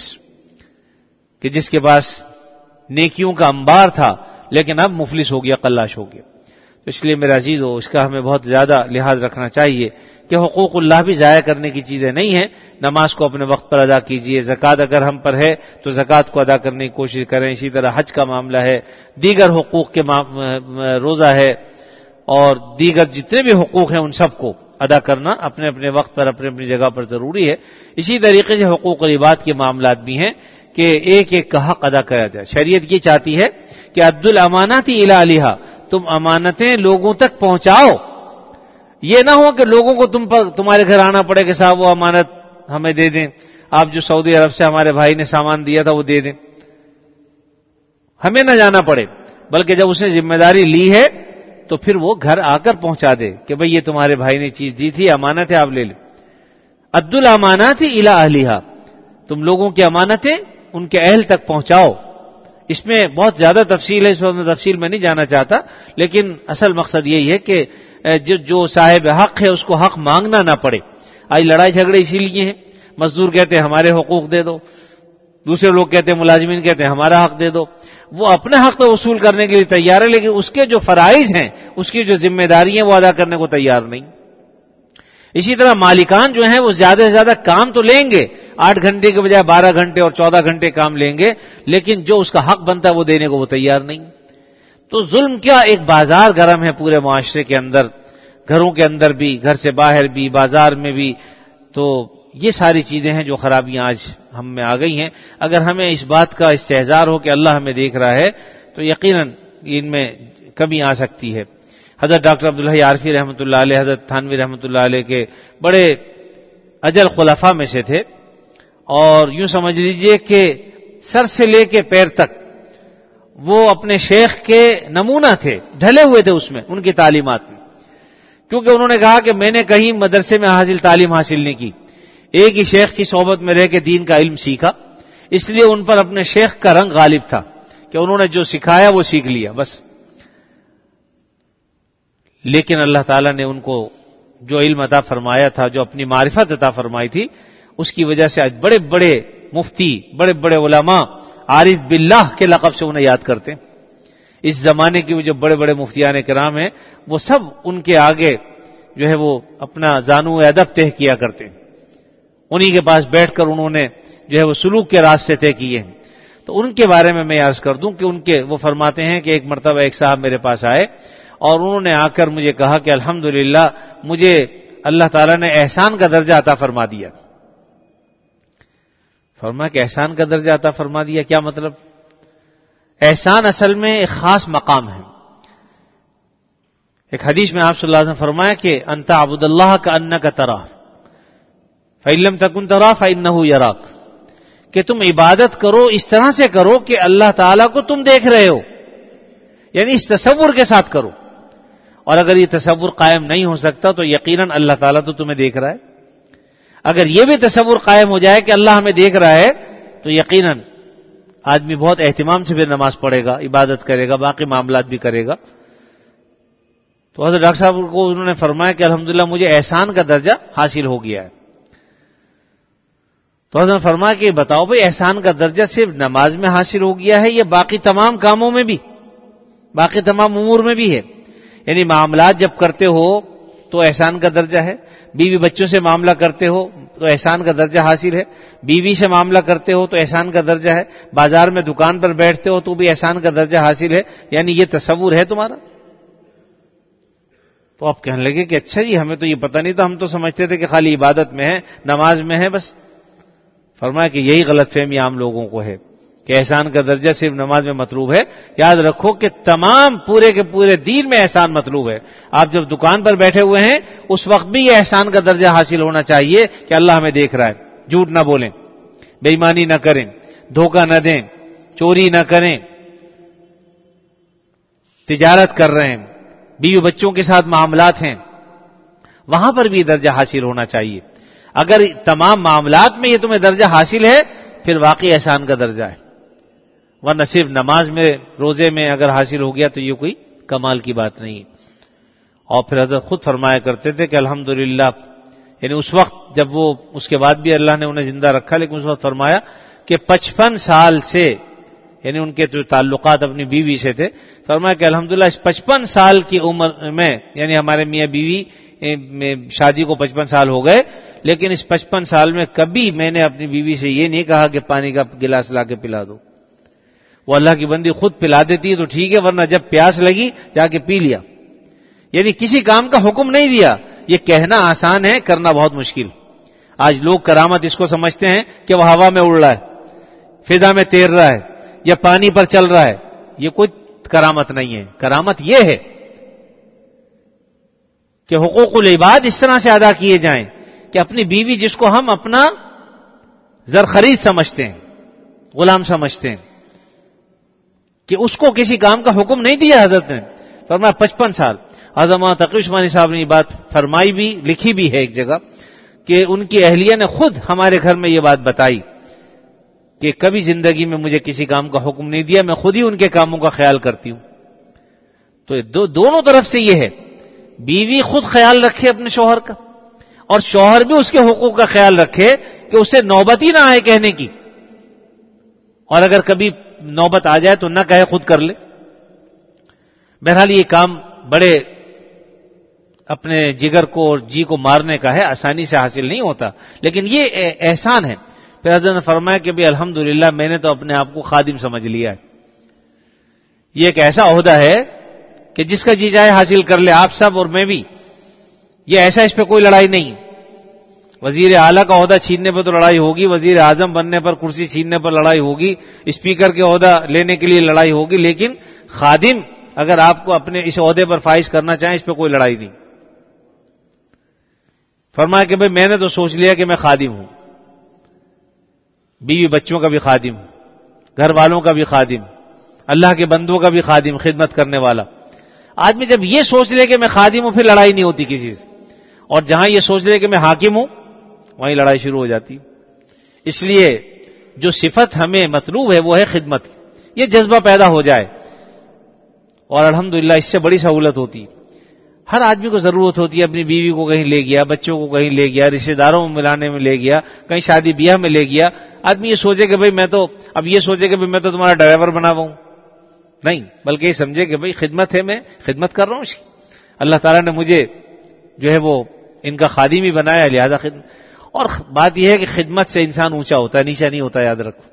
کہ جس کے پاس نیکیوں کا انبار تھا لیکن اب مفلس ہو گیا, قلاش ہو گیا. تو اس لیے میرا عزیز ہو, اس کا ہمیں بہت زیادہ لحاظ رکھنا چاہیے کہ حقوق اللہ بھی ضائع کرنے کی چیزیں نہیں ہیں. نماز کو اپنے وقت پر ادا کیجیے, زکوٰۃ اگر ہم پر ہے تو زکوٰۃ کو ادا کرنے کی کوشش کریں. اسی طرح حج کا معاملہ ہے, دیگر حقوق کے روزہ ہے, اور دیگر جتنے بھی حقوق ہیں ان سب کو ادا کرنا اپنے اپنے وقت پر اپنے اپنی جگہ پر ضروری ہے. اسی طریقے سے حقوق العباد کے معاملات بھی ہیں کہ ایک ایک کا حق ادا کیا جائے. شریعت یہ چاہتی ہے کہ عد الامانات الی اہلھا, تم امانتیں لوگوں تک پہنچاؤ. یہ نہ ہو کہ لوگوں کو تم پر تمہارے گھر آنا پڑے کہ صاحب وہ امانت ہمیں دے دیں, آپ جو سعودی عرب سے ہمارے بھائی نے سامان دیا تھا وہ دے دیں, ہمیں نہ جانا پڑے, بلکہ جب اس نے ذمہ داری لی ہے تو پھر وہ گھر آ کر پہنچا دے کہ بھئی یہ تمہارے بھائی نے چیز دی تھی, امانت ہے, آپ لے لیں. عد الامانات الی اہلھا, تم لوگوں کی امانتیں ان کے اہل تک پہنچاؤ. اس میں بہت زیادہ تفصیل ہے, اس وقت میں تفصیل میں نہیں جانا چاہتا, لیکن اصل مقصد یہی ہے کہ جو جو صاحب حق ہے اس کو حق مانگنا نہ پڑے. آج لڑائی جھگڑے اسی لیے ہیں, مزدور کہتے ہیں ہمارے حقوق دے دو, دوسرے لوگ کہتے ہیں, ملازمین کہتے ہیں ہمارا حق دے دو. وہ اپنے حق تو وصول کرنے کے لیے تیار ہے, لیکن اس کے جو فرائض ہیں, اس کی جو ذمہ داری ہیں وہ ادا کرنے کو تیار نہیں. اسی طرح مالکان جو ہیں وہ زیادہ سے زیادہ کام تو لیں گے آٹھ گھنٹے کے بجائے بارہ گھنٹے اور چودہ گھنٹے کام لیں گے، لیکن جو اس کا حق بنتا ہے وہ دینے کو وہ تیار نہیں۔ تو ظلم کیا ایک بازار گرم ہے پورے معاشرے کے اندر، گھروں کے اندر بھی، گھر سے باہر بھی، بازار میں بھی۔ تو یہ ساری چیزیں ہیں جو خرابیاں آج ہم میں آ گئی ہیں۔ اگر ہمیں اس بات کا استحضار ہو کہ اللہ ہمیں دیکھ رہا ہے تو یقیناً ان میں کمی آ سکتی ہے۔ حضرت ڈاکٹر عبدالحی عارفی رحمۃ اللہ علیہ، حضرت تھانوی رحمۃ اللہ علیہ کے بڑے اجل خلفاء میں سے تھے، اور یوں سمجھ لیجئے کہ سر سے لے کے پیر تک وہ اپنے شیخ کے نمونہ تھے، ڈھلے ہوئے تھے اس میں، ان کی تعلیمات میں، کیونکہ انہوں نے کہا کہ میں نے کہیں مدرسے میں حاصل تعلیم حاصل نہیں کی، ایک ہی شیخ کی صحبت میں رہ کے دین کا علم سیکھا، اس لیے ان پر اپنے شیخ کا رنگ غالب تھا کہ انہوں نے جو سکھایا وہ سیکھ لیا بس۔ لیکن اللہ تعالیٰ نے ان کو جو علم عطا فرمایا تھا، جو اپنی معرفت عطا فرمائی تھی، اس کی وجہ سے آج بڑے بڑے مفتی، بڑے بڑے علماء عارف باللہ کے لقب سے انہیں یاد کرتے ہیں۔ اس زمانے کے جو بڑے بڑے مفتیان کرام ہیں وہ سب ان کے آگے جو ہے وہ اپنا زانو ادب طے کیا کرتے ہیں، انہی کے پاس بیٹھ کر انہوں نے جو ہے وہ سلوک کے راستے طے کیے ہیں۔ تو ان کے بارے میں میں عرض کر دوں کہ ان کے وہ فرماتے ہیں کہ ایک مرتبہ ایک صاحب میرے پاس آئے اور انہوں نے آ کر مجھے کہا کہ الحمدللہ مجھے اللہ تعالیٰ نے احسان کا درجہ عطا فرما دیا۔ فرمایا کہ احسان کا درجہ عطا فرما دیا، کیا مطلب؟ احسان اصل میں ایک خاص مقام ہے۔ ایک حدیث میں آپ صلی اللہ علیہ وسلم فرمایا کہ انت عبد اللہ کأنک تراہ فإن لم تکن تراہ فإنہ یراک، کہ تم عبادت کرو اس طرح سے کرو کہ اللہ تعالیٰ کو تم دیکھ رہے ہو، یعنی اس تصور کے ساتھ کرو، اور اگر یہ تصور قائم نہیں ہو سکتا تو یقیناً اللہ تعالیٰ تو تمہیں دیکھ رہا ہے۔ اگر یہ بھی تصور قائم ہو جائے کہ اللہ ہمیں دیکھ رہا ہے تو یقیناً آدمی بہت اہتمام سے پھر نماز پڑھے گا، عبادت کرے گا، باقی معاملات بھی کرے گا۔ تو حضرت ڈاکٹر صاحب کو انہوں نے فرمایا کہ الحمدللہ مجھے احسان کا درجہ حاصل ہو گیا ہے۔ تو حضرت نے فرمایا کہ بتاؤ بھئی احسان کا درجہ صرف نماز میں حاصل ہو گیا ہے یا باقی تمام کاموں میں بھی، باقی تمام امور میں بھی ہے؟ یعنی معاملات جب کرتے ہو تو احسان کا درجہ ہے، بیوی بچوں سے معاملہ کرتے ہو تو احسان کا درجہ حاصل ہے، بیوی سے معاملہ کرتے ہو تو احسان کا درجہ ہے، بازار میں دکان پر بیٹھتے ہو تو بھی احسان کا درجہ حاصل ہے، یعنی یہ تصور ہے تمہارا؟ تو آپ کہنے لگے کہ اچھا جی ہمیں تو یہ پتہ نہیں تھا، ہم تو سمجھتے تھے کہ خالی عبادت میں ہے، نماز میں ہے بس۔ فرمایا کہ یہی غلط فہمی عام لوگوں کو ہے کہ احسان کا درجہ صرف نماز میں مطلوب ہے۔ یاد رکھو کہ تمام پورے کے پورے دین میں احسان مطلوب ہے۔ آپ جب دکان پر بیٹھے ہوئے ہیں اس وقت بھی یہ احسان کا درجہ حاصل ہونا چاہیے کہ اللہ ہمیں دیکھ رہا ہے، جھوٹ نہ بولیں، بے ایمانی نہ کریں، دھوکہ نہ دیں، چوری نہ کریں، تجارت کر رہے ہیں، بیوی بچوں کے ساتھ معاملات ہیں، وہاں پر بھی درجہ حاصل ہونا چاہیے۔ اگر تمام معاملات میں یہ تمہیں درجہ حاصل ہے پھر واقعی احسان کا درجہ ہے، ورنہ صرف نماز میں روزے میں اگر حاصل ہو گیا تو یہ کوئی کمال کی بات نہیں۔ اور پھر حضرت خود فرمایا کرتے تھے کہ الحمدللہ، یعنی اس وقت جب وہ اس کے بعد بھی اللہ نے انہیں زندہ رکھا، لیکن اس وقت فرمایا کہ پچپن سال سے، یعنی ان کے جو تعلقات اپنی بیوی سے تھے، فرمایا کہ الحمدللہ اس پچپن سال کی عمر میں، یعنی ہمارے میاں بیوی میں شادی کو پچپن سال ہو گئے، لیکن اس پچپن سال میں کبھی میں نے اپنی بیوی سے یہ نہیں کہا کہ پانی کا گلاس لا کے پلا دو۔ وہ اللہ کی بندی خود پلا دیتی ہے تو ٹھیک ہے، ورنہ جب پیاس لگی جا کے پی لیا۔ یعنی کسی کام کا حکم نہیں دیا۔ یہ کہنا آسان ہے، کرنا بہت مشکل۔ آج لوگ کرامت اس کو سمجھتے ہیں کہ وہ ہوا میں اڑ رہا ہے، فضا میں تیر رہا ہے یا پانی پر چل رہا ہے۔ یہ کوئی کرامت نہیں ہے۔ کرامت یہ ہے کہ حقوق العباد اس طرح سے ادا کیے جائیں کہ اپنی بیوی جس کو ہم اپنا زر خرید سمجھتے ہیں، غلام سمجھتے ہیں، کہ اس کو کسی کام کا حکم نہیں دیا حضرت نے۔ فرمایا پچپن سال۔ حضرت مولانا تقی عثمانی صاحب نے یہ بات فرمائی بھی، لکھی بھی ہے ایک جگہ، کہ ان کی اہلیہ نے خود ہمارے گھر میں یہ بات بتائی کہ کبھی زندگی میں مجھے کسی کام کا حکم نہیں دیا، میں خود ہی ان کے کاموں کا خیال کرتی ہوں۔ تو دو دونوں طرف سے یہ ہے، بیوی خود خیال رکھے اپنے شوہر کا، اور شوہر بھی اس کے حقوق کا خیال رکھے کہ اسے نوبت ہی نہ آئے کہنے کی، اور اگر کبھی نوبت آ جائے تو نہ کہے، خود کر لے۔ بہرحال یہ کام بڑے اپنے جگر کو اور جی کو مارنے کا ہے، آسانی سے حاصل نہیں ہوتا، لیکن یہ احسان ہے۔ پھر حضرت نے فرمایا کہ بھی الحمدللہ میں نے تو اپنے آپ کو خادم سمجھ لیا ہے. یہ ایک ایسا عہدہ ہے کہ جس کا جی چاہے حاصل کر لے، آپ سب اور میں بھی. یہ ایسا اس پہ کوئی لڑائی نہیں. وزیر اعلیٰ کا عہدہ چھیننے پر تو لڑائی ہوگی، وزیر اعظم بننے پر، کرسی چھیننے پر لڑائی ہوگی، اسپیکر کے عہدہ لینے کے لیے لڑائی ہوگی، لیکن خادم اگر آپ کو اپنے اس عہدے پر فائز کرنا چاہیں اس پہ کوئی لڑائی نہیں. فرمایا کہ بھئی میں نے تو سوچ لیا کہ میں خادم ہوں، بیوی بچوں کا بھی خادم، گھر والوں کا بھی خادم، اللہ کے بندوں کا بھی خادم، خدمت کرنے والا. آدمی جب یہ سوچ لے کہ میں خادم ہوں پھر لڑائی نہیں ہوتی کسی سے، اور جہاں یہ سوچ لے کہ میں حاکم ہوں وہیں لڑائی شروع ہو جاتی. اس لیے جو صفت ہمیں مطلوب ہے وہ ہے خدمت. یہ جذبہ پیدا ہو جائے اور الحمدللہ اس سے بڑی سہولت ہوتی ہے. ہر آدمی کو ضرورت ہوتی ہے، اپنی بیوی کو کہیں لے گیا، بچوں کو کہیں لے گیا، رشتہ داروں میں ملانے میں لے گیا، کہیں شادی بیاہ میں لے گیا. آدمی یہ سوچے کہ بھئی میں تو اب یہ سوچے کہ بھئی میں تو تمہارا ڈرائیور بنا ہوا ہوں، نہیں، بلکہ یہ سمجھے کہ بھئی خدمت ہے، میں خدمت کر رہا ہوں. اللہ تعالیٰ نے مجھے جو ہے وہ ان کا خادم ہی بنایا، لہذا خدمت. اور بات یہ ہے کہ خدمت سے انسان اونچا ہوتا ہے، نیچا نہیں ہوتا. یاد رکھو،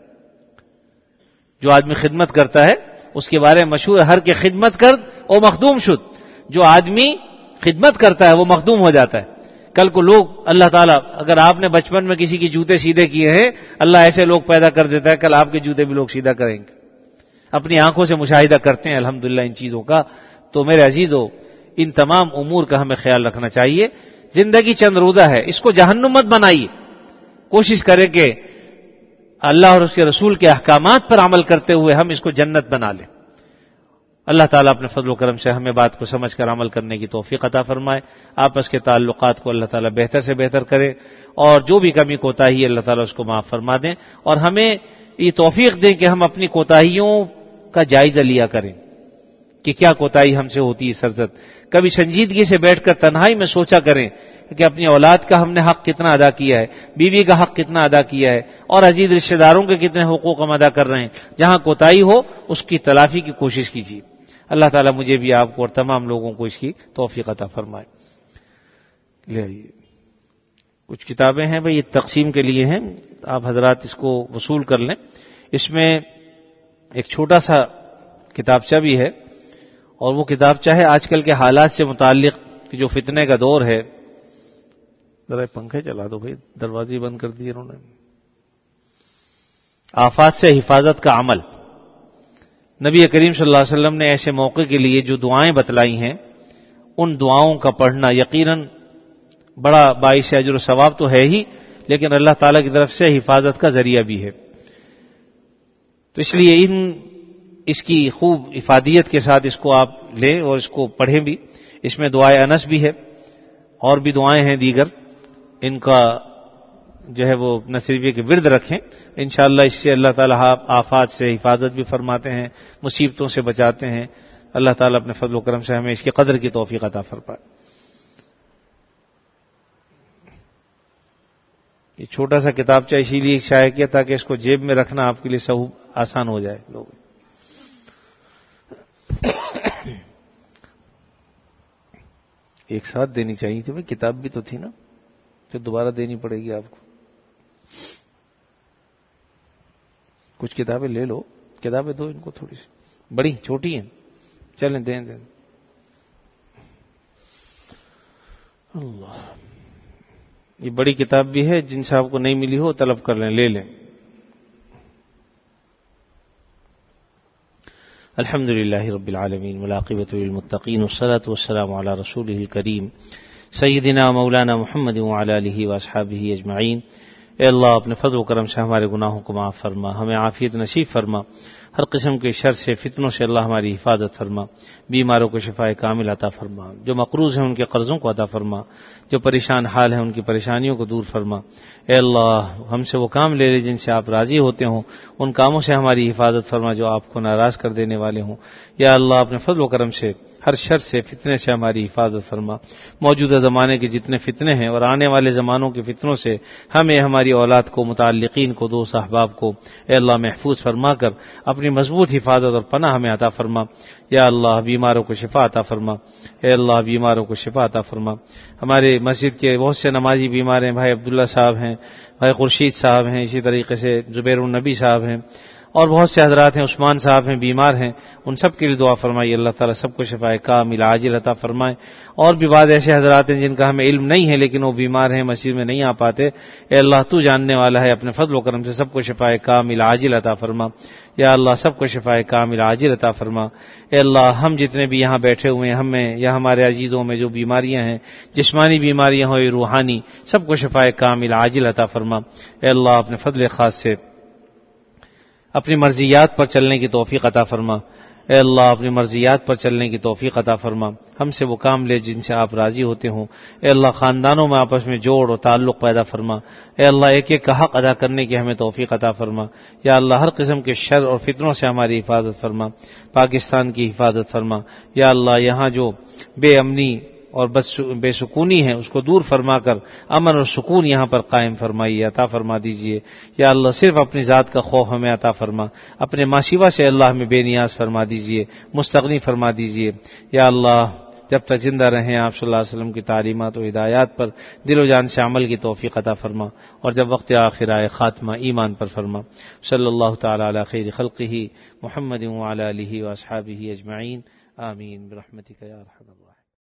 جو آدمی خدمت کرتا ہے اس کے بارے میں مشہور ہے، ہر کے خدمت کر او مخدوم شد. جو آدمی خدمت کرتا ہے وہ مخدوم ہو جاتا ہے. کل کو لوگ اللہ تعالیٰ، اگر آپ نے بچپن میں کسی کے جوتے سیدھے کیے ہیں، اللہ ایسے لوگ پیدا کر دیتا ہے کل آپ کے جوتے بھی لوگ سیدھا کریں گے. اپنی آنکھوں سے مشاہدہ کرتے ہیں الحمدللہ ان چیزوں کا. تو میرے عزیزو، ان تمام امور کا ہمیں خیال رکھنا چاہیے. زندگی چند روزہ ہے، اس کو جہنم مت بنائیے. کوشش کریں کہ اللہ اور اس کے رسول کے احکامات پر عمل کرتے ہوئے ہم اس کو جنت بنا لیں. اللہ تعالیٰ اپنے فضل و کرم سے ہمیں بات کو سمجھ کر عمل کرنے کی توفیق عطا فرمائے. آپس کے تعلقات کو اللہ تعالیٰ بہتر سے بہتر کرے، اور جو بھی کمی کوتاہی ہے اللہ تعالیٰ اس کو معاف فرما دیں. اور ہمیں یہ توفیق دیں کہ ہم اپنی کوتاہیوں کا جائزہ لیا کریں کہ کیا کوتاہی ہم سے ہوتی ہے سرزد. کبھی سنجیدگی سے بیٹھ کر تنہائی میں سوچا کریں کہ اپنی اولاد کا ہم نے حق کتنا ادا کیا ہے، بیوی کا حق کتنا ادا کیا ہے، اور عزیز رشتہ داروں کے کتنے حقوق ہم ادا کر رہے ہیں. جہاں کوتاہی ہو اس کی تلافی کی کوشش کیجیے. اللہ تعالیٰ مجھے بھی، آپ کو اور تمام لوگوں کو اس کی توفیق عطا فرمائے. لے آئیے کچھ کتابیں ہیں بھئی، یہ تقسیم کے لیے ہیں، آپ حضرات اس کو وصول کر لیں. اس میں ایک چھوٹا سا کتابچہ بھی ہے، اور وہ کتابچہ ہے آج کل کے حالات سے متعلق جو فتنے کا دور ہے. ذرا پنکھے چلا دو بھائی، دروازے بند کر دیے انہوں نے. آفات سے حفاظت کا عمل. نبی کریم صلی اللہ علیہ وسلم نے ایسے موقع کے لیے جو دعائیں بتلائی ہیں، ان دعاؤں کا پڑھنا یقیناً بڑا باعث اجر و ثواب تو ہے ہی، لیکن اللہ تعالیٰ کی طرف سے حفاظت کا ذریعہ بھی ہے. تو اس لیے ان اس کی خوب افادیت کے ساتھ اس کو آپ لیں اور اس کو پڑھیں بھی. اس میں دعائے انس بھی ہے، اور بھی دعائیں ہیں دیگر. ان کا جو ہے وہ نہ صرف یہ کہ ورد رکھیں، انشاءاللہ اس سے اللہ تعالیٰ آفات سے حفاظت بھی فرماتے ہیں، مصیبتوں سے بچاتے ہیں. اللہ تعالیٰ اپنے فضل و کرم سے ہمیں اس کی قدر کی توفیق عطا فرمائے. یہ چھوٹا سا کتابچہ اسی لیے شائع کیا تاکہ اس کو جیب میں رکھنا آپ کے لیے سہو آسان ہو جائے. لوگ ایک ساتھ دینی چاہیے تھی بھائی، کتاب بھی تو تھی نا، پھر دوبارہ دینی پڑے گی آپ کو. کچھ کتابیں لے لو، کتابیں دو ان کو، تھوڑی سی بڑی چھوٹی ہیں، چلیں دیں دیں. اللہ، یہ بڑی کتاب بھی ہے، جن سے آپ کو نہیں ملی ہو طلب کر لیں، لے لیں. الحمد للہ رب العالمین والعاقبۃ للمتقین والصلاۃ والسلام علی رسولہ الکریم سیدنا مولانا محمد وعلی آلہ واصحابہ اجمعین. اے اللہ اپنے فضل و کرم سے ہمارے گناہوں کو معاف فرما، ہمیں عافیت نصیب فرما، ہر قسم کے شر سے فتنوں سے اللہ ہماری حفاظت فرما، بیماروں کو شفائے کامل عطا فرما، جو مقروض ہیں ان کے قرضوں کو عطا فرما، جو پریشان حال ہیں ان کی پریشانیوں کو دور فرما. اے اللہ ہم سے وہ کام لے لے جن سے آپ راضی ہوتے ہوں، ان کاموں سے ہماری حفاظت فرما جو آپ کو ناراض کر دینے والے ہوں. یا اللہ اپنے فضل و کرم سے ہر شر سے، فتنے سے ہماری حفاظت فرما۔ موجودہ زمانے کے جتنے فتنے ہیں اور آنے والے زمانوں کے فتنوں سے ہمیں، ہماری اولاد کو، متعلقین کو، دوست احباب کو اے اللہ محفوظ فرما کر اپنی مضبوط حفاظت اور پناہ ہمیں عطا فرما۔ یا اللہ بیماروں کو شفا عطا فرما، اے اللہ بیماروں کو شفا عطا فرما۔ ہمارے مسجد کے بہت سے نمازی بیمار ہیں، بھائی عبداللہ صاحب ہیں، بھائی خورشید صاحب ہیں، اسی طریقے سے زبیر النبی صاحب ہیں، اور بہت سے حضرات ہیں، عثمان صاحب ہیں، بیمار ہیں، ان سب کے لیے دعا فرمائیے۔ اللہ تعالیٰ سب کو شفائے کامل عاجل عطا فرمائے۔ اور بھی بعض ایسے حضرات ہیں جن کا ہمیں علم نہیں ہے لیکن وہ بیمار ہیں، مسجد میں نہیں آ پاتے، اے اللہ تو جاننے والا ہے، اپنے فضل و کرم سے سب کو شفائے کامل عاجل عطا فرما۔ یا اللہ سب کو شفائے کامل عاجل عطا فرما۔ اے اللہ ہم جتنے بھی یہاں بیٹھے ہوئے ہیں، ہم میں یا ہمارے عزیزوں میں جو بیماریاں ہیں، جسمانی بیماریاں ہوں یا روحانی، سب کو شفائے کامل عاجل عطا فرما۔ اے اللہ اپنے فضل خاص سے اپنی مرضیات پر چلنے کی توفیق عطا فرما۔ اے اللہ اپنی مرضیات پر چلنے کی توفیق عطا فرما۔ ہم سے وہ کام لے جن سے آپ راضی ہوتے ہوں۔ اے اللہ خاندانوں میں آپس میں جوڑ اور تعلق پیدا فرما۔ اے اللہ ایک ایک کا حق ادا کرنے کی ہمیں توفیق عطا فرما۔ یا اللہ ہر قسم کے شر اور فتنوں سے ہماری حفاظت فرما، پاکستان کی حفاظت فرما۔ یا اللہ یہاں جو بے امنی اور بے سکونی ہے اس کو دور فرما کر امن اور سکون یہاں پر قائم فرمائیے، عطا فرما دیجئے۔ یا اللہ صرف اپنی ذات کا خوف ہمیں عطا فرما، اپنے ماشیوا سے اللہ ہمیں بے نیاز فرما دیجئے، مستغنی فرما دیجئے۔ یا اللہ جب تک زندہ رہیں آپ صلی اللہ علیہ وسلم کی تعلیمات و ہدایات پر دل و جان سے عمل کی توفیق عطا فرما، اور جب وقت آخر آئے خاتمہ ایمان پر فرما۔ صلی اللہ تعالی علی خیر خلقہ محمد وعلی آلہ واصحابہ اجمعین، آمین برحمتک یا ارحم الراحمین۔